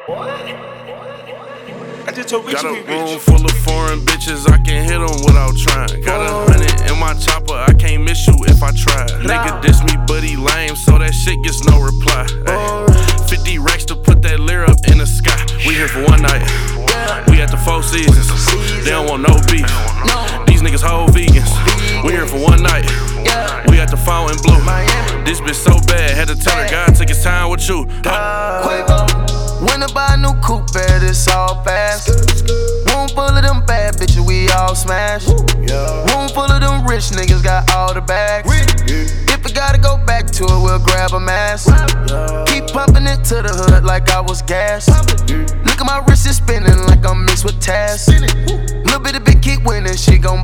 I just told Got a Richie room full of foreign bitches, I can hit them without trying. Got 100 in my chopper, I can't miss you if I try. Nigga diss me, but he lame, so that shit gets no reply. Ay, 50 racks to put that lure up in the sky. We here for one night, we at the Four Seasons. They don't want no beef, these niggas whole vegans. We here for one night, we at the Fontainebleau. This bitch so bad, had to tell her God took his time with you. When I buy a new coupe, it's all fast. Room full of them bad bitches, we all smash. Room full of them rich niggas, got all the bags. If we gotta go back to it, we'll grab a mask. Keep pumping it to the hood like I was gas. Look at my wrist, it's spinning like I'm mixed with Taz. Little bit of bit keep winning, she gon'